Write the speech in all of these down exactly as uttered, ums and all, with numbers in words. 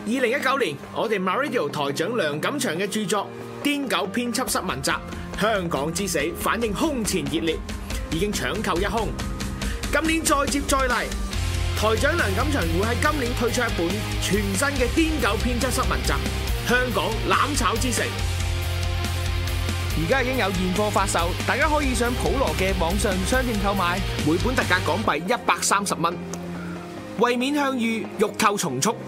二零一九年，我哋 MyRadio 台長梁錦祥嘅著作《癲狗編輯室文集：香港之死》反應空前熱烈，已經搶購一空。今年再接再厲，台長梁錦祥會喺今年推出一本全新嘅《癲狗編輯室文集：香港攬炒之城》。而家已經有現貨發售，大家可以上普羅嘅網上商店購買，每本特價港幣一百三十蚊。為免向隅，欲購從速。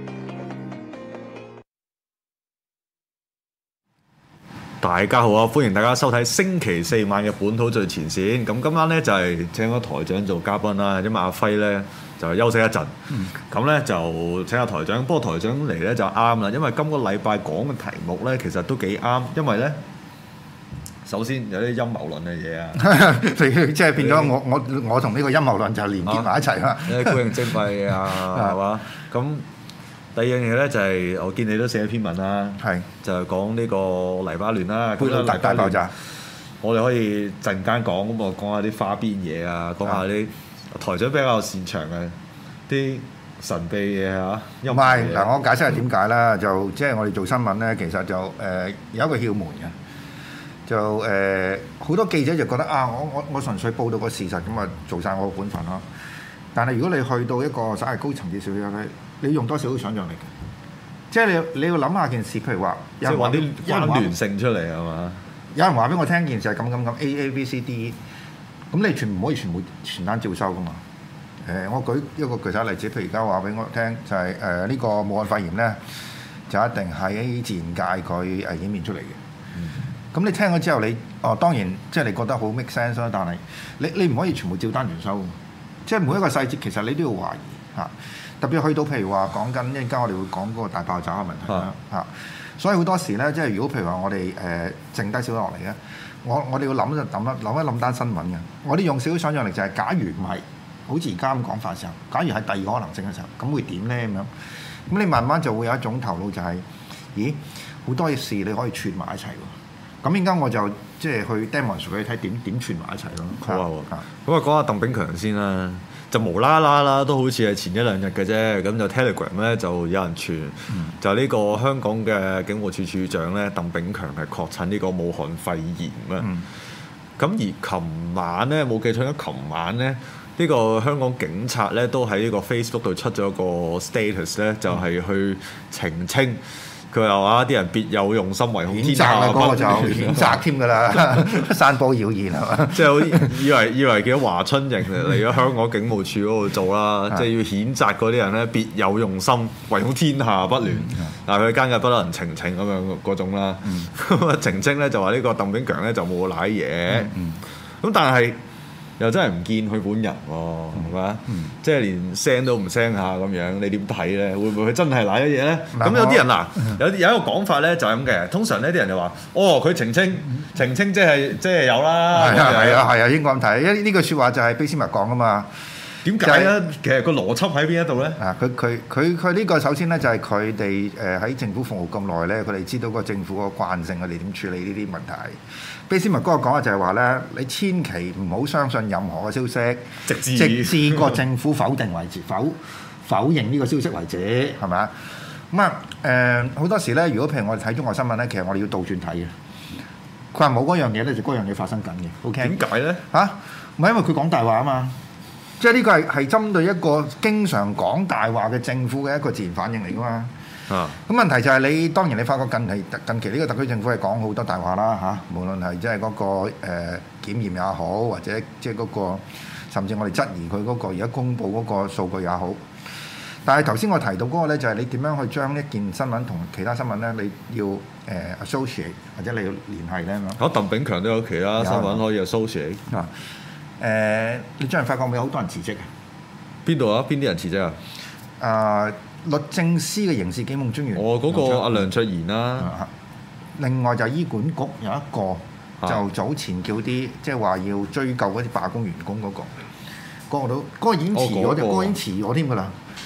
大家好啊！歡迎大家收睇星期四晚嘅本土最前線。咁今晚咧就係、是、請咗台長做嘉賓啦，因為阿輝咧就休息一陣。咁咧、嗯、就請阿台長，不過台長嚟咧就啱啦，因為今個禮拜講嘅題目咧其實都幾啱，因為咧首先有啲陰謀論嘅嘢啊， 即係變咗我我我同呢個陰謀論就連結埋一齊啦。 啲古靈精怪啊，係嘛？咁。第二樣嘢咧就係、是、我見你都寫咗篇文啦，係是就係講呢個黎巴嫩啦， 貝魯特大爆炸。 我哋可以陣間講，咁我講下啲花邊嘢啊，講下啲台長比較擅長嘅啲神秘嘢嚇。唔係嗱，我解釋係點解啦？就即係、就是、我哋做新聞咧，其實就誒、呃、有一個竅門嘅，就誒好、呃、多記者就覺得啊，我我我純粹報道個事實咁啊，做晒我個本分咯。但係如果你去到一個稍為高層次少少咧，你用多少少想像力嘅，即係你你要諗下件事，譬如話， 即係揾啲關聯性出嚟係嘛？ 有人話俾我聽件事係咁咁咁 A A B C D， 咁你全唔可以全部全單照收噶嘛？誒、呃，我舉一個具體例子，譬如而家話俾我聽就係誒呢個武漢肺炎咧，就一定喺自然界佢誒演變出嚟嘅。咁、嗯、你聽咗之後你，你哦當然即係你覺得好 make sense 啦，但係你你唔可以全部照單全收。即係每一個細節，其實你都要懷疑嚇。特別去到譬如話講緊一陣間，我哋會講嗰個大爆炸嘅問題啦嚇。啊、所以好多時咧，即係如果譬如話我哋誒、呃、剩低少落嚟咧，我我哋要諗就諗一諗一諗單新聞嘅。我哋用少少想像力就係、是，假如唔係好似而家咁講法嘅時候，假如係第二個可能性嘅時候，咁會點咧咁樣？咁你慢慢就會有一種頭腦就係、是，咦好多事你可以串埋一齊喎。咁陣間我就即係去 demonstrate 俾你睇點點串埋一齊咯。 好啊，咁啊講下鄧炳強先啦。就無啦啦啦，都好似係前一兩日嘅啫。咁就 Telegram 咧就有人傳，嗯、就呢個香港嘅警務處處長咧鄧炳強係確診呢個武漢肺炎啊。咁、嗯、而琴晚咧冇記錯，琴晚咧呢、呢個香港警察咧都喺呢個 Facebook 度出咗個 status 咧，就係、是、去澄清。佢又話啲人別有用心，唯恐天下不亂。譴責嗰個就譴責添㗎啦，散播謠言係嘛？ 即係好以為以為叫華春瑩嚟咗香港警務處嗰度做啦，即係要譴責嗰啲人咧別有用心，唯恐天下不亂。嗱佢間嘅不能澄清咁樣嗰種啦。咁啊澄清咧就話呢個鄧炳強咧就冇賴嘢。咁但係又真係唔見佢本人喎，係嘛？即係連聲都唔聲下咁樣，你點睇咧？會唔會佢真係賴咗嘢咧？咁有啲人嗱，有有一個講法咧就係咁嘅。通常呢啲人就話：哦，佢澄清澄清即係即係有啦。 係啊係啊係啊，應該咁睇。因為呢句説話就係卑斯麥講㗎嘛。 點解咧？其實個邏輯喺邊一度咧？ 啊，佢佢佢佢呢個首先咧就係佢哋誒喺政府服務咁耐咧，佢哋知道個政府個慣性，佢哋點處理呢啲問題。卑斯麥嗰個講嘅就係話咧，你千祈唔好相信任何嘅消息，直至直至個政府否定為止，否否認呢個消息為止，係咪啊？咁啊誒好多時咧，如果譬如我哋睇中國新聞咧，其實我哋要倒轉睇嘅。佢話冇嗰樣嘢咧，就嗰樣嘢發生緊嘅。OK？ 點解咧？ 嚇，唔係因為佢講大話啊嘛。即係呢個係係針對一個經常講大話嘅政府嘅一個自然反應嚟㗎嘛。啊！咁問題就係你當然你發覺近期近期呢個特區政府係講好多大話啦嚇、啊，無論係即係嗰個誒、呃、檢驗也好，或者即係嗰個甚至我哋質疑佢嗰個而家公佈嗰個數據也好。但係頭先我提到嗰個咧，就係你點樣去將一件新聞同其他新聞咧，你要誒、呃、associate 或者你要聯繫咧咁樣。 好，鄧炳強都有其他新聞可以 associate 啊。誒、呃，你將來發覺會有好多人辭職啊？ 邊度啊？邊啲人辭職啊？ 啊，律政司嘅刑事檢控專員。 哦，嗰、那個阿梁卓賢啦、啊。 另外就係醫管局有一個，啊、就早前叫啲即係話要追究嗰啲罷工員工嗰、那個，嗰、那個都嗰、那個已經辭咗，嗰、哦那個、個已經辭咗添㗎啦。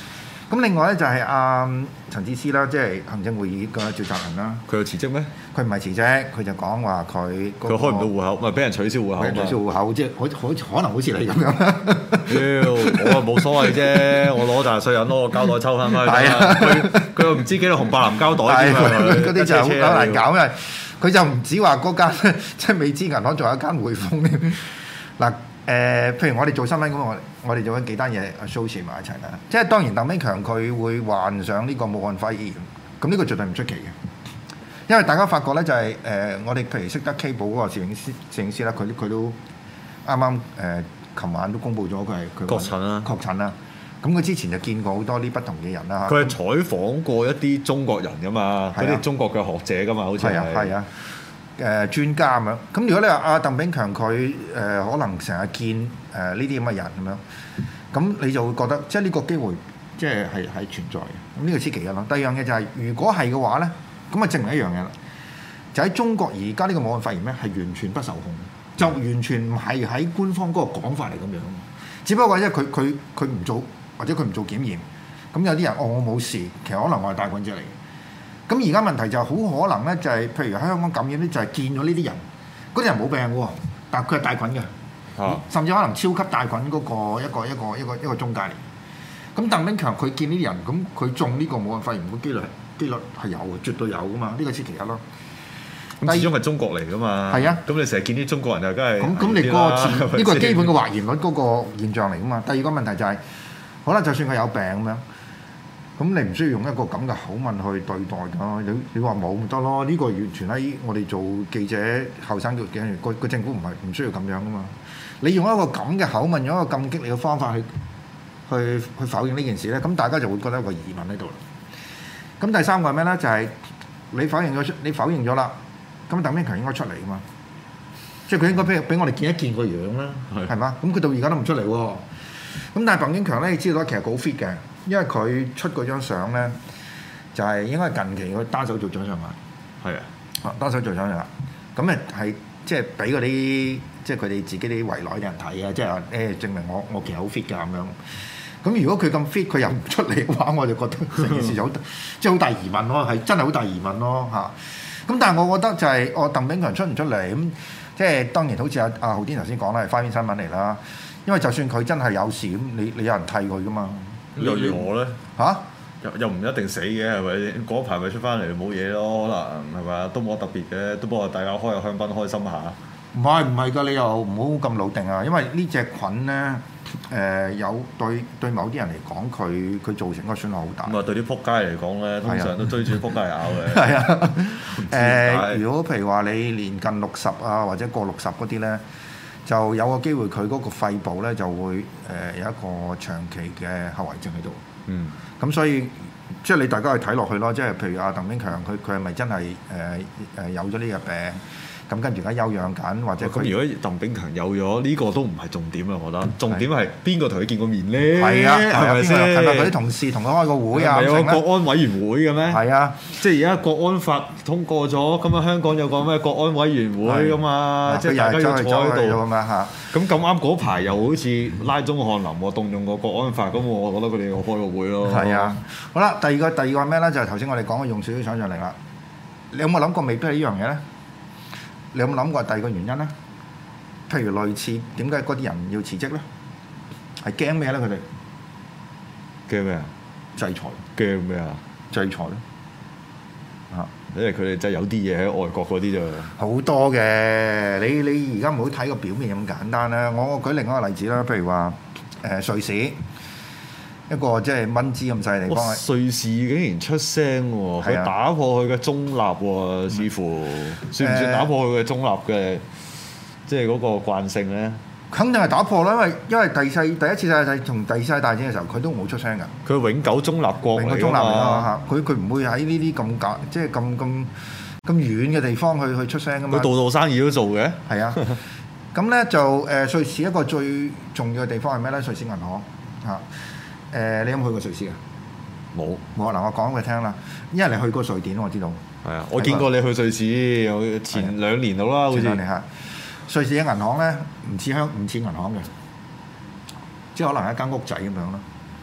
咁另外咧就係阿陳智思啦，即係行政會議嘅召集人啦。 佢有辭職咩？ 佢唔係辭職，佢就講話佢佢開唔到戶口，咪俾人取消戶口嘛？ 取消戶口，即係好好可能好似你咁樣。 屌，我啊冇所謂啫，我攞大稅人攞個膠袋抽翻翻去。佢佢又唔知幾多紅白藍膠袋添啊！ 嗰啲就好難搞，因為佢就唔止話嗰間即係美資銀行，仲有一間匯豐添。嗱誒，譬如我哋做新聞咁，我我哋做緊幾單嘢 associate 埋一齊啦。即係當然鄧炳強佢會患上呢個武漢肺炎，咁呢個絕對唔出奇嘅。因為大家發覺咧就係、是、誒、呃，我哋譬如識得 K 寶嗰個攝影師攝影師啦，佢佢都啱啱誒，琴晚都公布咗佢係佢確診啦， 確診啦。咁佢之前就見過好多啲不同嘅人啦。 佢係採訪過一啲中國人噶嘛，嗰啲、啊、中國嘅學者噶嘛，好似係啊係啊誒、呃、專家咁樣。咁如果你話阿鄧炳強佢誒、呃、可能成日見誒呢啲咁嘅人咁樣，咁你就會覺得即係呢個機會即係係係存在嘅。咁呢個先其一咯。第二樣嘢就係、是、如果係嘅話咧。咁啊，證明一樣嘢啦，就喺中國而家呢個武漢肺炎咧，係完全不受控，就完全唔係喺官方嗰個講法嚟咁樣。只不過因為佢佢佢唔做，或者佢唔做檢驗，咁有啲人哦我冇事，其實可能我係帶菌者嚟嘅。咁而家問題就係好可能咧，就係、是、譬如喺香港感染咧，就係見咗呢啲人，嗰啲人冇病嘅喎，但係佢係帶菌嘅，啊、甚至可能超級帶菌嗰個一個一個一個一個中介嚟。咁鄧炳強佢見呢啲人，咁佢中呢個武漢肺炎嘅機率係？機率係有嘅，絕對有噶嘛，呢、這個先其一咯。 咁始終係中國嚟噶嘛。係啊。咁你成日見啲中國人就梗係。咁咁你嗰個字，呢個係基本嘅還原率嗰個現象嚟噶嘛。第二個問題就係、是，可能就算佢有病咁樣，咁你唔需要用一個咁嘅口吻去對待㗎。你你話冇咪得咯？呢、這個完全喺我哋做記者後生嘅記者，個個政府唔係唔需要咁樣噶嘛。你用一個咁嘅口吻，用一個咁激烈嘅方法去去去否認呢件事咧，咁大家就會覺得有個疑問喺度啦。咁第三個係咩咧？就係、是、你否認咗出，你否認咗啦。咁鄧炳強應該出嚟噶嘛？即係佢應該俾俾我哋見一見個樣啦，係嘛是？咁佢到而家都唔出嚟喎。咁但係鄧炳強咧，你知道其實好 fit 嘅，因為佢出嗰張相咧，就係、是、應該係近期佢單手做掌上壓。係啊，啊單手做掌上壓。咁誒係即係俾嗰啲即係佢哋自己啲圍內嘅人睇啊，即係話誒證明我我其實好 fit 㗎咁樣。咁如果佢咁 fit，佢又唔出嚟嘅話，我就覺得成件事就好，即係好大疑問咯，係真係好大疑問咯嚇。咁但係我覺得就係、是、我鄧炳強出唔出嚟咁，即係當然好似阿阿浩天頭先講啦，係花邊新聞嚟啦。因為就算佢真係有事咁，你你有人替佢噶嘛？又如何咧？嚇、啊？又又唔一定死嘅係咪？嗰排咪出翻嚟冇嘢咯，可能係咪啊？都冇乜特別嘅，都幫大家開下香檳開心下。唔係唔係㗎，你又唔好咁老定啊！因為呢隻菌咧，誒、呃、有對對某啲人嚟講，佢佢造成個損害好大。咁啊，對啲撲街嚟講咧，通常都追住撲街嚟咬嘅。係啊，誒、呃，如果譬如話你年近六十啊，或者過六十嗰啲咧，就有個機會佢嗰個肺部咧就會誒、呃、有一個長期嘅後遺症喺度。嗯，咁所以即係你大家去睇落去咯，即係譬如阿鄧炳強，佢佢係咪真係誒誒有咗呢個病？咁跟住而家休養緊，或者咁如果鄧炳強有咗呢、這個都唔係重點啊！我覺得重點係邊個同佢見過面咧？係啊，係咪先？係咪佢啲同事同佢開個會啊？有個國安委員會嘅咩？係啊，即係而家國安法通過咗，咁啊香港有個咩國安委員會噶嘛？即係大家要坐喺度咁樣嚇。咁咁啱嗰排又好似拉中翰林喎，動用個國安法，咁我覺得佢哋要開個會咯。係啊，好啦，第二個第二個係咩咧？就係頭先我哋講嘅用少少想像力啦。你有冇諗過未必係呢樣嘢咧？你有冇諗過第二個原因咧？譬如類似點解嗰啲人要辭職咧？係驚咩咧？佢哋驚咩啊？制裁。驚咩啊？制裁咯。啊！因為佢哋真係有啲嘢喺外國嗰啲就好多嘅。你你而家唔好睇個表面咁簡單啦。我我舉另外一個例子啦。譬如話誒、呃、瑞士一個即係蚊滋咁細嘅地方。瑞士竟然出聲喎！佢、啊、打破佢嘅中立喎，似乎、嗯、算唔算打破佢嘅中立嘅，即係嗰個慣性咧？肯定係打破啦，因為因為第四第一次世界大戰同第二次世界大戰嘅時候，佢都冇出聲㗎。佢永久中立國嚟㗎嘛，佢佢唔會喺呢啲咁隔即係咁咁咁遠嘅地方去去出聲㗎嘛。佢度度生意都做嘅。係啊，咁咧就誒、呃、瑞士一個最重要嘅地方係咩咧？瑞士銀行嚇。啊誒、呃，你有冇去過瑞士啊？冇冇嗱，我講俾你聽啦。因為你去過瑞典，我知道。係啊，我見過你去瑞士，我前兩年到啦，好似。前兩年嚇。瑞士嘅銀行咧，唔似香，唔似銀行嘅，即係可能係一間屋仔咁樣咯。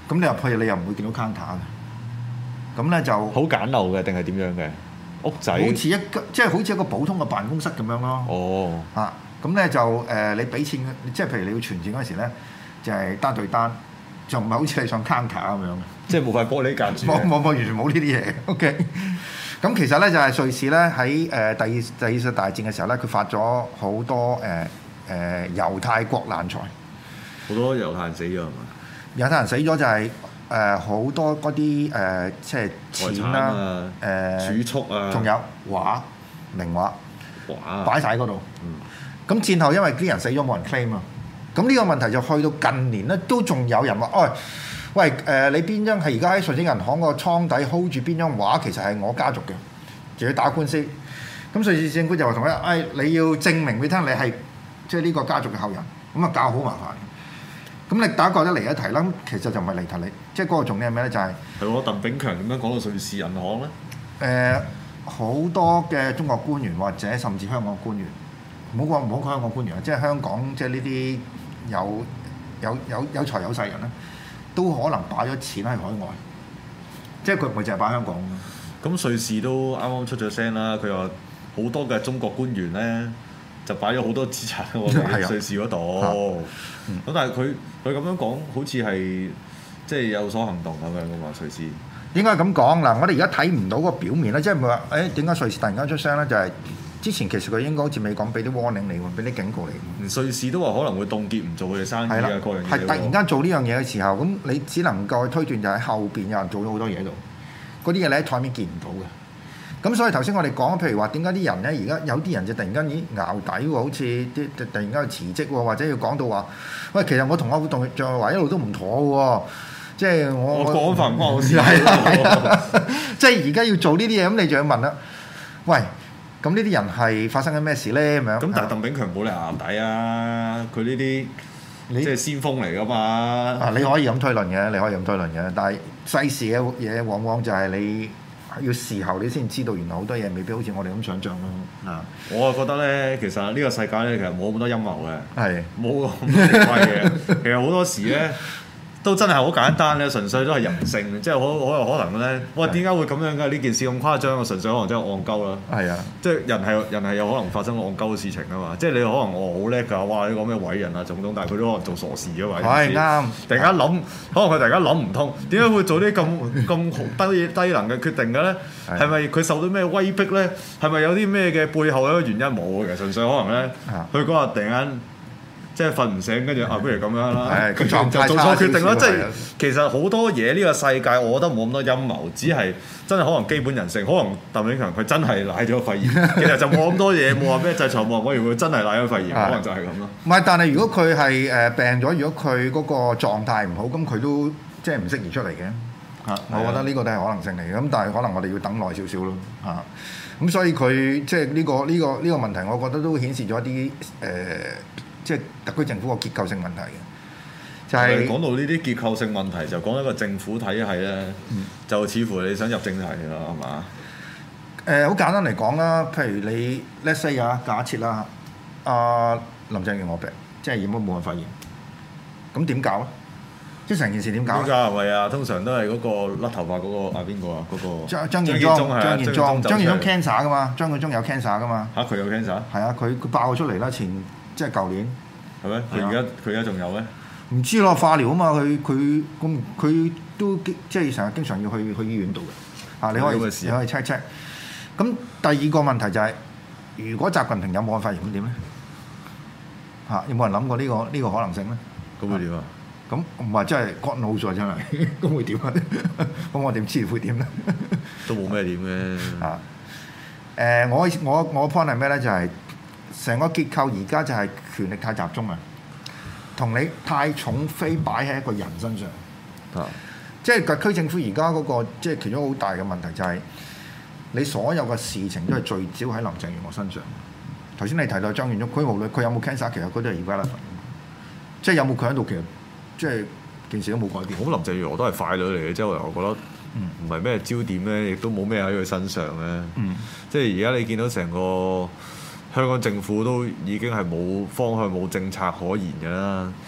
咁你入去你又唔會見到 counter 嘅，咁咧就好簡陋嘅定係點樣嘅屋仔？ 好似一個即係好似一個普通嘅辦公室咁樣咯。 哦， 啊，咁咧就誒、呃、你俾錢，即係譬如你要存錢嗰時咧，就係、是、單對單，就唔係好似你上 counter 咁樣嘅。 即係冇塊玻璃隔住。 冇冇冇，完全冇呢啲嘢。OK。咁其實咧就係、是、瑞士咧喺誒第二第二次大戰嘅時候咧，佢發咗好多誒誒、呃呃、猶太國難財。 好多猶太人死咗係嘛？ 猶太人死咗就係誒好多嗰啲誒即係錢啦、誒、呃、 儲蓄啊， 仲有畫名畫畫擺晒喺嗰度。咁、嗯、戰後因為啲人死咗冇人 claim 啊，咁呢個問題就去到近年咧都仲有人話：，哎，喂誒、呃，你邊張係而家喺瑞士銀行個倉底 hold 住邊張畫，其實係我家族嘅，仲要打官司。咁瑞士政府就話同佢：，誒、哎，你要證明俾聽你係即係呢個家族嘅後人，咁啊搞好麻煩。咁你大家覺得離一題啦，其實就唔係離題你，即係嗰個重點係咩咧？就係係喎，鄧炳強點樣講到瑞士銀行咧？誒、 呃，好多嘅中國官員或者甚至香港官員，唔好講唔好講香港官員啊，即係香港即係呢啲有有有有財有勢人咧，都可能擺咗錢喺海外，即係佢唔係淨係擺香港。 咁瑞士都啱啱出咗聲啦，佢話好多嘅中國官員咧就擺咗好多資產喺我哋瑞士嗰度。咁、嗯、但係佢佢咁樣講，好似係即係有所行動咁樣噶嘛？瑞士應該咁講嗱，我哋而家睇唔到個表面咧，即係唔係話誒點解瑞士突然間出聲咧？就係、是、之前其實佢應該好似未講俾啲 warning 你喎，俾啲警告你。 瑞士都話可能會凍結唔做佢哋生意啊，各樣嘢。 係突然間做呢樣嘢嘅時候，咁你只能夠推斷就喺後邊有人做咗好多嘢度，嗰啲嘢你喺台面見唔到嘅。咁所以頭先我哋講，譬如話點解啲人咧，而家有啲人就突然間咦淆底喎，好似啲突然間去辭職喎，或者要講到話，喂，其實我同我同像話一路都唔妥喎，即係我我講法唔關我事。 即係而家要做呢啲嘢，咁你就要問啦，喂，咁呢啲人係發生緊咩事咧？咁樣咁但係鄧炳強冇嚟淆底啊，佢呢啲即係先鋒嚟噶嘛。 啊，你可以咁推論嘅，你可以咁推論嘅，但係世事嘅嘢往往就係你。要事後你先知道，原來好多嘢未必好似我哋咁想像咯。啊， 我啊覺得咧，其實呢個世界咧，其實冇咁多陰謀嘅， 係冇咁奇怪嘅。其實好多時咧，都真係好簡單咧，純粹都係人性，即係好好有可能咧。哇，點解會咁樣嘅？呢件事咁誇張，純粹可能真係戇鳩啦。係啊，即係人係人係有可能發生戇鳩嘅事情啊嘛。即係你可能我好叻㗎，哇！你講咩偉人啊、總統，但係佢都可能做傻事嘅嘛。係啱。突然間諗，可能佢突然間諗唔通，點解會做啲咁咁低低能嘅決定嘅咧？係咪佢受到咩威逼咧？係咪有啲咩嘅背後嘅原因冇嘅？純粹可能咧，佢嗰日突然間。即係瞓唔醒，跟住啊，不如咁樣啦，佢就做錯決定啦。即係其實好多嘢呢個世界，我覺得冇咁多陰謀，只係真係可能基本人性。可能鄧炳強佢真係賴咗肺炎，其實就冇咁多嘢，冇話咩制裁冇，我以為佢真係賴咗肺炎，可能就係咁咯。 唔係，但係如果佢係誒病咗，如果佢嗰個狀態唔好，咁佢都即係唔適宜出嚟嘅。嚇，我覺得呢個都係可能性嚟嘅。咁但係可能我哋要等耐少少咯。嚇，咁所以佢即係呢個呢個呢個問題，我覺得都顯示咗一啲誒。即係特區政府個結構性問題嘅，就係、是、 講到呢啲結構性問題，就講一個政府體系咧，嗯、就似乎你想入正題啦，係嘛？ 誒、呃，好簡單嚟講啦，譬如你 let's say 啊，假設啦，阿、呃、林鄭月娥病，即係染咗武漢肺炎，咁點搞咧？即係成件事點搞？點搞係咪啊？通常都係嗰個甩頭髮嗰、那個啊邊個啊？嗰、那個張張建宗係張建宗，張建宗 cancer 噶嘛？張建宗有 cancer 噶嘛？嚇佢有 cancer？係啊，佢佢爆咗出嚟啦，前。即係舊年，係咩？佢而家佢而家仲有咩？唔知咯，化療啊嘛，佢佢咁佢都即係成日經常要去去醫院度嘅。啊，你可以你可以 check check。咁第二個問題就係、是，如果習近平有武漢肺炎咁點咧？嚇、啊，有冇人諗過呢、這個呢、這個可能性咧？咁會點啊？咁唔係真係 God knows 真係，咁會點啊？咁我點知會點咧？都冇咩點嘅。啊，誒、呃，我我我 point 係咩咧？就係、是。成個結構而家就係權力太集中啊，同你太重飛擺喺一個人身上，啊，即係特區政府而家嗰個即係其中好大嘅問題就係你所有嘅事情都係聚焦喺林鄭月娥身上。頭先你提到張建宗，佢無論佢有冇 cancer，其實佢都係irrelevant，即係有冇佢喺度，其實即係件事都冇改變。咁林鄭月娥都係傀儡嚟嘅，即係我覺得唔係咩焦點咧，亦都冇咩喺佢身上咧。嗯、即係而家你見到成個香港政府都已經係冇方向冇政策可言嘅啦，即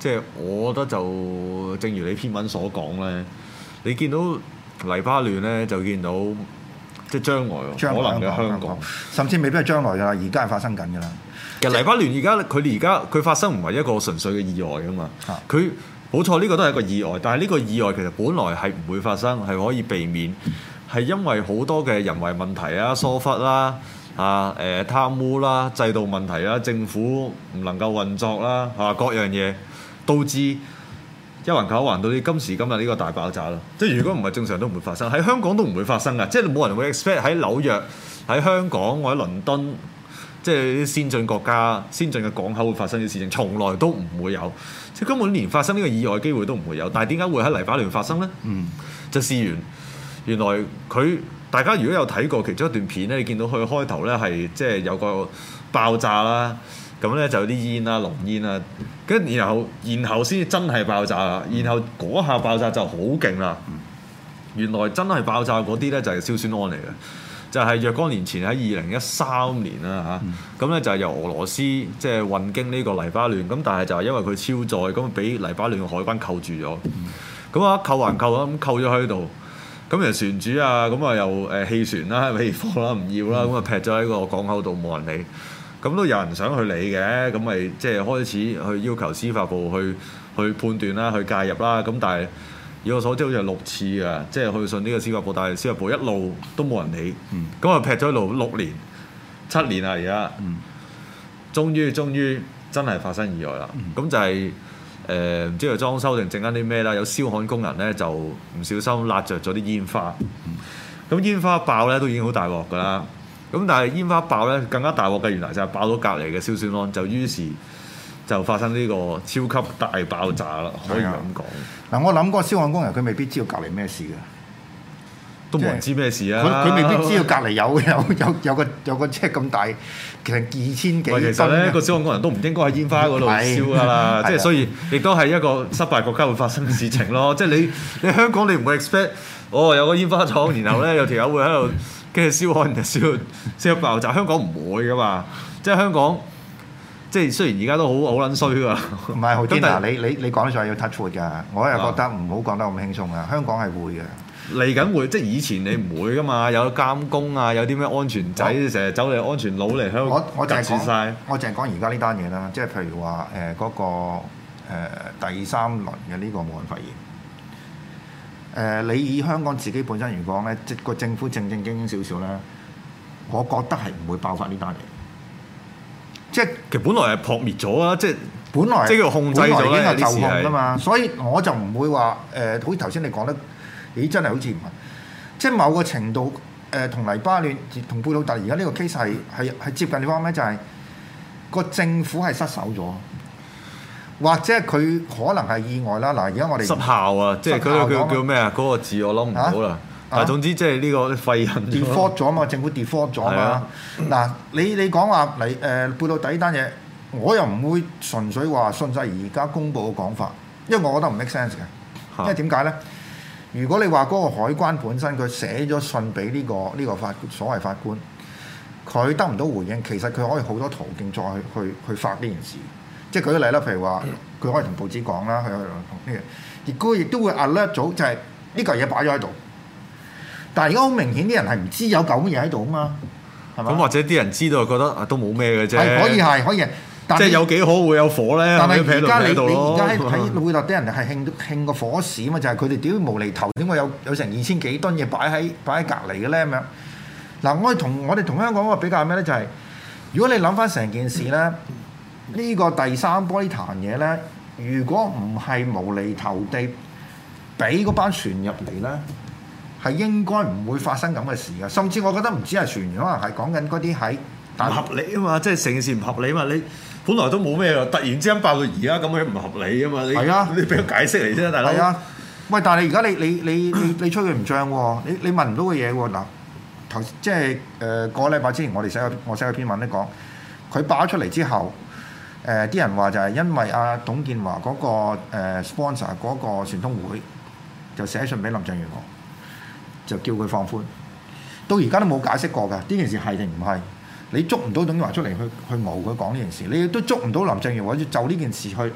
即係我覺得就正如你篇文所講咧，你見到黎巴嫩咧就見到即係將來將來可能嘅香港， 甚至未必係將來㗎啦，而家係發生緊㗎啦。 其實黎巴嫩而家佢哋而家佢發生唔係一個純粹嘅意外㗎嘛，佢冇錯呢個都係一個意外，但係呢個意外其實本來係唔會發生，係可以避免，係因為好多嘅人為問題啊、疏忽啦、啊誒貪污啦、制度問題啦、政府唔能夠運作啦啊各樣嘢，導致一環扣一環到你今時今日呢個大爆炸咯。即係如果唔係正常都唔會發生，喺香港都唔會發生㗎，即係冇人會 expect 喺紐約、喺香港或者倫敦。即係啲先進國家、先進嘅港口會發生啲事情，從來都唔會有，即係根本連發生呢個意外機會都唔會有。但係點解會喺黎巴嫩發生呢？嗯，就試完原來佢大家如果有睇過其中一段片咧，你見到佢開頭咧係即係有個爆炸啦，咁咧就有啲煙啦、濃煙啦，跟然後然後先至真係爆炸啦，然後嗰下爆炸就好勁啦。原來真係爆炸嗰啲咧就係硝酸銨嚟嘅。就係若干年前喺二零一三年啦嚇，咁咧、嗯、就係由俄羅斯即係、就是、運經呢個黎巴嫩，咁但係就係因為佢超載，咁俾黎巴嫩嘅海關扣住咗，咁啊、嗯、扣還扣咁扣咗喺度，咁人船主啊，咁啊又誒棄船啦、棄貨啦、唔要啦，咁啊劈咗喺個港口度冇人理，咁都有人想去理嘅，咁咪即係開始去要求司法部去去判斷啦、去介入啦，咁但係。以我所知好似係六次嘅，即係去信呢個司法部，但係司法部一路都冇人理，咁啊、嗯、劈咗喺度六年、七年啦，而家，嗯、終於終於真係發生意外啦。咁、嗯、就係誒唔知佢裝修定整緊啲咩啦？有燒焊工人咧就唔小心焫着咗啲煙花，咁、嗯、煙花爆咧都已經好大鑊㗎啦。咁但係煙花爆咧更加大鑊嘅，原來就係爆到隔離嘅硝酸銨，就於是。就發生呢個超級大爆炸啦，可以咁講。 嗱，我諗嗰個燒焊工人佢未必知道隔離咩事嘅， 都冇人知咩事啊！ 佢佢未必知道隔離有有有有個有個即係咁大，其實二千幾噸。 其實咧，個燒焊工人都唔應該喺煙花嗰度燒㗎啦，即係所以亦都係一個失敗國家會發生嘅事情咯。即係你你香港你唔會 expect，哦有個煙花廠，然後咧有條友會喺度跟住燒焊就燒燒到爆炸，香港唔會㗎嘛，即係香港。即係雖然而家都好好撚衰㗎， 唔係浩天嗱，你你你講得上要 touch wood㗎，我又覺得唔好講得咁輕鬆啊！香港係會嘅，嚟緊會，即係以前你唔會㗎嘛，有監工啊，有啲咩安全仔成日走嚟安全佬嚟香港， 我我淨係講， 我淨係講而家呢單嘢啦，即係譬如話誒嗰個、呃、第三輪嘅呢個武漢肺炎。誒、呃，你以香港自己本身嚟講咧，即個政府正正經經少少咧，我覺得係唔會爆發呢單嘢。即係其實本來係撲滅咗啊！即係本來即係控制咗已經係呢受控㗎嘛，所以我就唔會話誒，好似頭先你講得，咦真係好似唔係，即係某個程度誒，同、呃、黎巴嫩同貝魯特而家呢個 case 係係係接近地方咩？就係、是、個政府係失手咗，或者佢可能係意外啦。嗱，而家我哋失效啊！即係佢佢叫咩啊？嗰個字我諗唔到啦。但係總之即係呢個廢人 default 咗嘛，政府 default 咗嘛。嗱，你你講話嚟誒貝魯特呢單嘢，我又唔會純粹話信晒而家公佈嘅講法，因為我覺得唔 make sense 嘅。因為點解咧？如果你話嗰個海關本身佢寫咗信俾呢個呢個法所謂法官，佢得唔到回應，其實佢可以好多途徑再去去去發呢件事。即係舉個例啦，譬如話佢可以同報紙講啦，佢可以同呢個，亦都亦都會 alert 咗，就係呢嚿嘢擺咗喺度。但係而家好明顯啲人係唔知有嚿乜嘢喺度啊嘛，係嘛？ 咁或者啲人知道覺得啊都冇咩嘅啫， 係可以係可以， 即係有幾可會有火咧？ 但係而家你你而家喺喺貝魯特啲人係興興個火屎啊嘛，就係佢哋屌無厘頭點解有有成二千幾噸嘢擺喺擺喺隔離嘅咧咁樣？嗱，我哋同我哋同香港嗰個比較係咩咧？就係、是、如果你諗翻成件事咧，呢、呢個第三波呢壇嘢咧，如果唔係無厘頭地俾嗰班船入嚟咧。係應該唔會發生咁嘅事嘅，甚至我覺得唔止係船員，可能係講緊嗰啲喺唔合理啊嘛，即係成件事唔合理啊嘛，你本來都冇咩㗎，突然之間爆到而家咁樣唔合理啊嘛，你係啊，你俾個解釋嚟啫，大佬。係啊， 喂，但係你而家你你你你你吹佢唔漲喎，你你問唔到嘅嘢喎，嗱頭即係誒、呃、個禮拜之前我哋寫咗我寫咗篇文咧講，佢爆咗出嚟之後，誒、呃、啲人話就係因為阿、啊、董建華嗰、那個、呃、sponsor 嗰個船通會就寫信俾林鄭月娥。就叫佢放寬，到而家都冇解釋過㗎。呢件事係定唔係？你捉唔到董建華出嚟去去熬佢講呢件事，你亦都捉唔到林鄭月娥就呢件事去去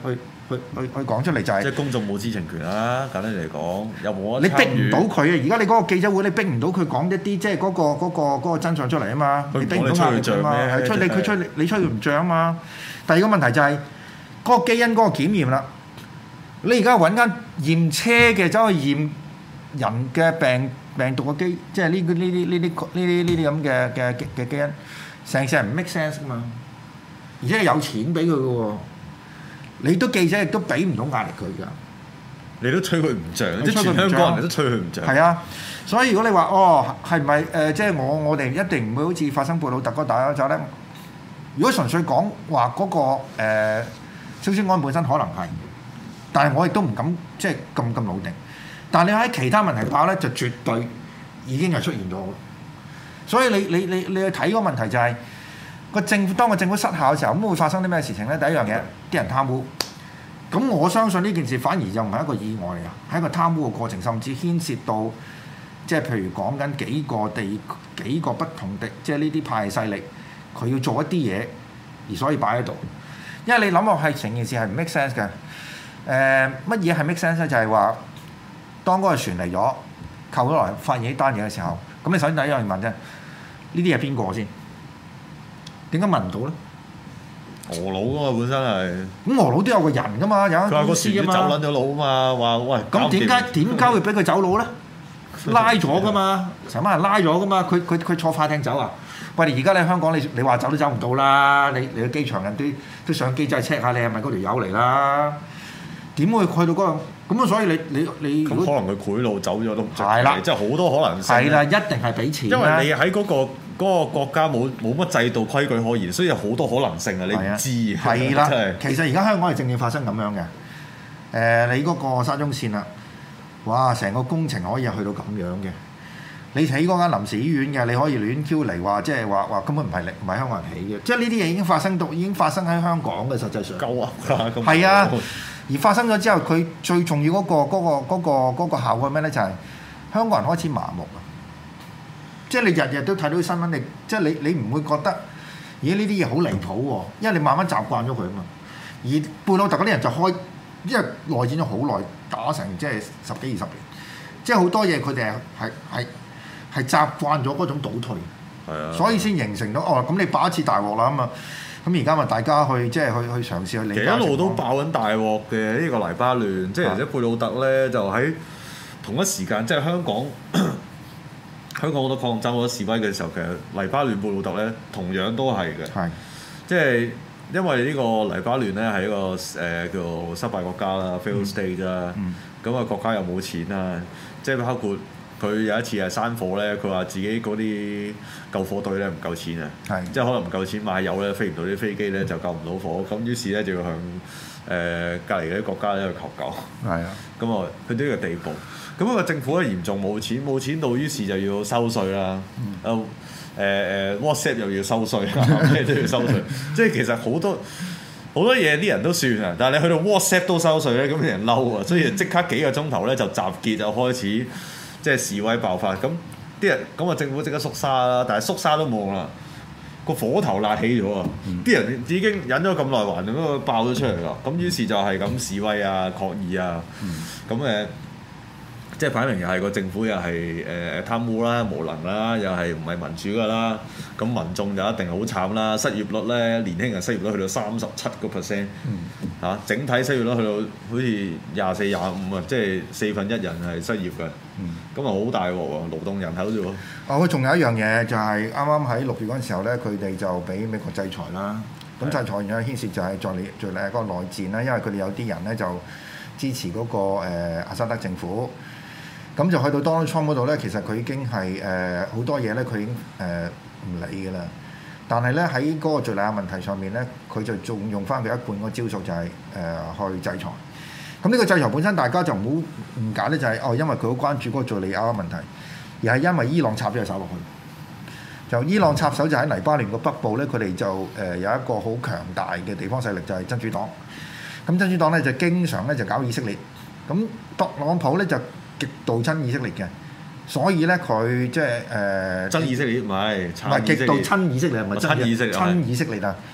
去去去講出嚟就係、是。 即係公眾冇知情權啦，簡單嚟講，又冇你得參與逼唔到佢啊！而家你嗰個記者會，你逼唔到佢講一啲即係嗰個嗰、個嗰個真相出嚟啊嘛！ 佢唔你逼唔到講你吹佢壓力啊嘛， 脹咩係吹你真係佢吹你你吹佢唔脹啊嘛！第二個問題就係、嗰個基因嗰個檢驗啦。你而家揾間驗車嘅走去驗人嘅病病毒嘅基，即係呢個呢啲呢啲呢啲呢啲咁嘅嘅嘅基因，成世人唔 make sense 噶嘛！而且係有錢俾佢嘅喎，你都記者亦都俾唔到壓力佢㗎。 你都吹佢唔脹， 你即係全吹佢唔脹香港人都吹佢唔脹。 係啊，所以如果你話哦係咪誒，即係我我哋一定唔會好似發生貝魯特嗰大家就咧。如果純粹講話嗰個誒硝酸銨本身可能係，但係我亦都唔敢即係咁咁老定。但係你喺其他問題爆咧，就絕對已經係出現咗。所以你你你你去睇個問題就係、是、個政府當個政府失效嘅時候，咁會發生啲咩事情咧？第一樣嘢，啲人貪污。咁我相信呢件事反而就唔係一個意外嚟㗎，係一個貪污嘅過程，甚至牽涉到即係譬如講緊幾個地幾個不同的即係呢啲派系勢力，佢要做一啲嘢，而所以擺喺度。因為你諗落係成件事係唔 make sense 嘅。誒乜嘢係 make sense 咧？就係話當嗰個船嚟咗，扣咗落嚟，發現呢單嘢嘅時候，咁你首先第一樣要問啫，呢啲係邊個先？點解問唔到咧？ 俄佬噶嘛本身係， 咁俄佬都有個人噶嘛，有間佢話個公司噶船走撚嘛。 咗佬啊嘛，話喂， 咁點解點解會俾佢走佬咧？拉咗噶嘛，成班人拉咗噶嘛，佢佢佢坐快艇走啊！喂，而家你香港你你話走都走唔到啦，你你去機場人都都上機制 check 下你係咪嗰條友嚟啦？點會去到嗰個咁啊？所以你你你咁可能佢賄賂走咗都唔出奇， 係啦即係好多可能性。 係啦，一定係俾錢因啦。 為你喺嗰個嗰個國家冇冇乜制度規據可言，所以有好多可能性啊！你唔知係啦， 真係其實而家香港係正正發生咁樣嘅。誒、呃，你嗰個沙中線啦，哇！成個工程可以去到咁樣嘅。你起嗰間臨時醫院嘅，你可以亂 Q 嚟話，即係話話根本唔係力唔係香港人起嘅。即係呢啲嘢已經發生到，已經發生喺香港嘅實際上。 夠啊！咁係啊，而發生咗之後，佢最重要嗰、嗰個嗰、嗰個嗰、嗰個嗰個效果係咩咧？就係、係、香港人開始麻木啊！即係你日日都睇到啲新聞，你即係你你唔會覺得，咦呢啲嘢好離譜喎？因為你慢慢習慣咗佢啊嘛。而貝魯特嗰啲人就開，因為內戰咗好耐，打成即係十幾二十年，即係好多嘢佢哋係係係係習慣咗嗰種倒退， 係啊， 所以先形成到哦咁你爆一次大鑊啦咁啊！咁而家咪大家去即係去去嘗試去理解。 其實一路都爆緊大鑊嘅呢個黎巴嫩，即係而且貝魯特咧就喺同一時間，即係香港。香港好多抗爭好多示威嘅時候，其實黎巴嫩貝魯特咧同樣都係嘅， 係即係因為呢個黎巴嫩咧係一個誒、呃、叫做失敗國家啦 failed state 啦，咁啊、嗯、國家又冇錢啦，即係包括佢有一次係山火咧，佢話自己嗰啲救火隊咧唔夠錢啊， 係即係可能唔夠錢買油咧，飛唔到啲飛機咧就救唔到火，咁於是咧就要向誒、呃、隔離嗰啲國家咧去求救， 係啊，咁啊去到呢個地步。咁個政府咧嚴重冇錢，冇錢到於是就要收稅啦。誒誒、嗯、WhatsApp 又要收稅，咩都要收稅。即係其實好多好多嘢啲人都算啊，但係你去到 WhatsApp 都收稅咧，咁啲人嬲啊，所以即刻幾個鐘頭咧就集結就開始即係示威爆發。咁啲人咁啊政府即刻縮沙啦，但係縮沙都冇用啦，個火頭辣起咗啊！啲、嗯、人已經忍咗咁耐，還咁樣爆咗出嚟啦。咁於是就係咁示威啊、抗議啊，咁誒、嗯。即係擺明又係個政府又係誒貪污啦、無能啦，又係唔係民主噶啦？咁民眾就一定好慘啦，失業率咧，年輕人失業率去到三十七個 percent，嚇，整體失業率去到好似廿四廿五啊，即係四分一人係失業嘅，咁啊好大鑊喎，勞動人口啫喎。 哦，佢仲有一樣嘢就係啱啱喺六月嗰陣時候咧，佢哋就俾美國制裁啦。咁制裁完咧牽涉就係在你在你嗰個內戰啦，因為佢哋有啲人咧就支持嗰個誒阿薩德政府。咁就去到 Donald Trump 嗰度咧，其實佢已經係誒好多嘢咧，佢已經誒唔理㗎啦。但係咧喺嗰個敍利亞問題上面咧，佢就仲用翻佢一貫嗰個招數，就係、是、誒、呃、去制裁。咁呢個制裁本身大家就唔好誤解咧，就係、是、哦，因為佢好關注嗰個敍利亞嘅問題，而係因為伊朗插咗手落去。就伊朗插手就喺黎巴嫩個北部咧，佢哋就誒、呃、有一個好強大嘅地方勢力，就係、是、真主黨。咁真主黨咧就經常咧就搞以色列。咁特朗普咧就極度親以色列嘅，所以咧佢即係誒憎以色列唔係， 唔係極度親以色列，唔係親以色列， 親以色列啊！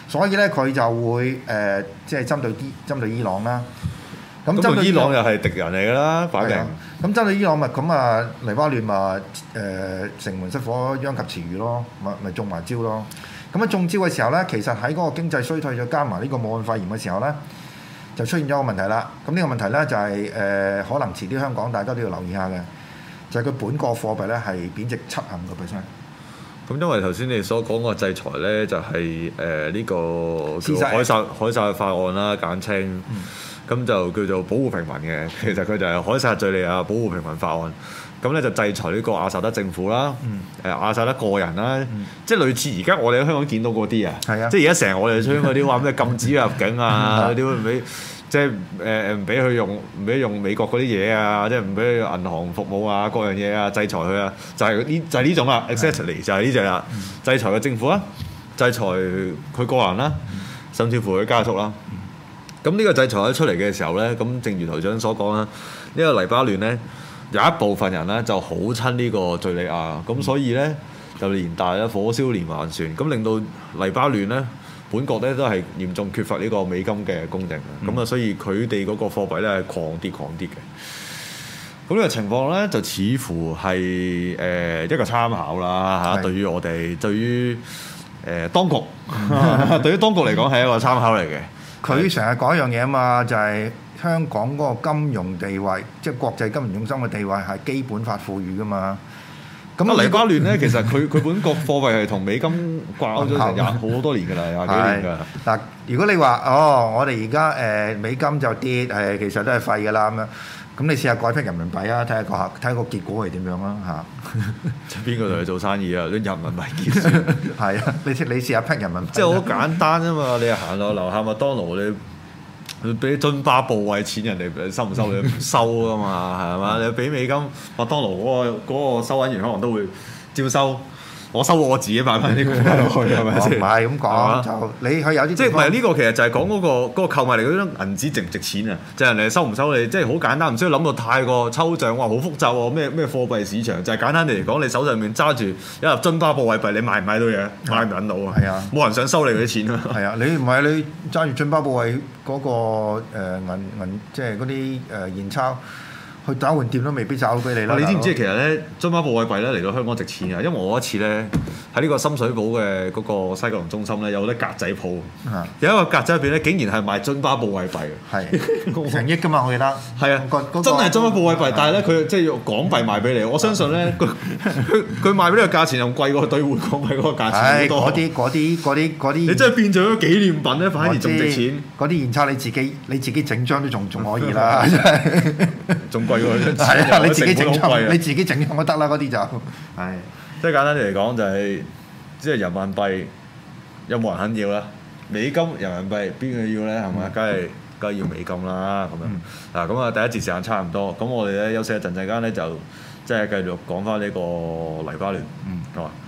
所以咧佢就會誒、呃、即係針對伊針對伊朗啦。咁咁同伊朗又係敵人嚟㗎啦，擺明。 咁針對伊朗咪咁啊，黎巴嫩咪誒城門失火殃及池魚咯，咪咪中埋招咯。咁啊中招嘅時候咧，其實喺嗰個經濟衰退再加埋呢個武漢肺炎嘅時候咧，就出現咗個問題啦。咁呢個問題咧就係、是、誒、呃、可能遲啲香港大家都要留意下嘅，就係、是、佢本國貨幣咧係貶值七十五個 percent。 咁因為頭先你所講個制裁咧，就係誒呢個叫海薩海薩法案啦，簡稱。咁、嗯、就叫做保護平民嘅，其實佢就係海薩敍利亞保護平民法案。咁咧就制裁呢個阿薩德政府啦，誒、嗯呃、阿薩德個人啦，嗯、即係類似而家我哋喺香港見到嗰啲啊， 啊即係而家成日我哋吹嗰啲話咩禁止入境啊，嗰啲唔俾即係誒唔俾佢用唔俾用美國嗰啲嘢啊，即係唔俾佢銀行服務啊，各樣嘢啊，制裁佢啊，就係、是、呢就係、是、呢種啦 exactly 就係呢隻啦，嗯、制裁個政府啦，制裁佢個人啦，甚至乎佢家屬啦。咁呢個制裁一出嚟嘅時候咧，咁正如台長所講啦，呢、這個黎巴嫩咧。有一部分人咧就好親呢個敍利亞，咁所以咧就連帶咧火燒連環船，咁令到黎巴嫩咧本國咧都係嚴重缺乏呢個美金嘅供應，咁啊、嗯、所以佢哋嗰個貨幣咧係狂跌狂跌嘅。咁呢個情況咧就似乎係誒、呃、一個參考啦嚇，是對於我哋對於誒、呃、當局，對於當局嚟講係一個參考嚟嘅。 佢成日講一樣嘢啊嘛，就係、是。香港嗰個金融地位，即係國際金融中心嘅地位係基本法賦予噶嘛。 咁啊，黎巴嫩咧，其實佢佢本國貨幣係同美金掛咗成廿好多年㗎啦，廿幾年㗎。 嗱，如果你話哦，我哋而家誒美金就跌，誒其實都係廢㗎啦咁樣。咁你試下改批人民幣啊，睇下個睇下個結果係點樣啦嚇。 邊個同佢做生意啊？啲人民幣結算係啊，你你試下批人民幣。 即係好簡單啊嘛！你行落樓下麥當勞你。你俾津巴布韋錢人哋收唔收你？唔收噶嘛，係嘛？你俾美金麥當勞嗰、嗰個嗰個收銀員可能都會照收，我收我自己買翻啲股翻落去係咪先？ 唔係咁講就你佢有啲即係唔係呢個其實就係講嗰個嗰個購買力嗰張銀紙值唔值錢啊？就係人哋收唔收你，即係好簡單，唔需要諗到太過抽象，哇好複雜喎！咩咩貨幣市場就係、是、簡單地嚟講，你手上面揸住一粒津巴布韋幣，你買唔買到嘢？買唔揾到啊！係啊，冇人想收你嗰啲錢啊！係啊，你唔係你揸住津巴布韋嗰個誒銀銀，即係嗰啲誒現鈔。去找換店都未必找到俾你啦。 你知唔知其實咧，津巴布韋幣咧嚟到香港值錢啊？因為我一次咧喺呢個深水埗嘅嗰個西九龍中心咧，有啲格仔鋪，啊、有一個格仔入邊咧，竟然係賣津巴布韋幣嘅， 係成億噶嘛，我記得。係啊，那個、真係津巴布韋幣，但係咧佢即係用港幣賣俾你。我相信咧，佢佢佢賣俾呢個價錢又貴過兌換港幣嗰個價錢好多。嗰啲嗰啲嗰啲嗰啲，你真係變咗紀念品咧，反而仲值錢。嗰啲現鈔你自己你自己整張都仲仲可以啦，真係仲貴。係啊！你自己整咗，你自己整咗都得啦。嗰啲就係即係簡單啲嚟講，就係即係人民幣有冇人肯要啦？美金、人民幣邊個要咧？係咪？梗係梗係要美金啦。咁樣嗱，咁啊第一節時間差唔多，咁我哋咧休息一陣陣間咧就即係繼續講翻呢個黎巴嫩，嗯，係嘛？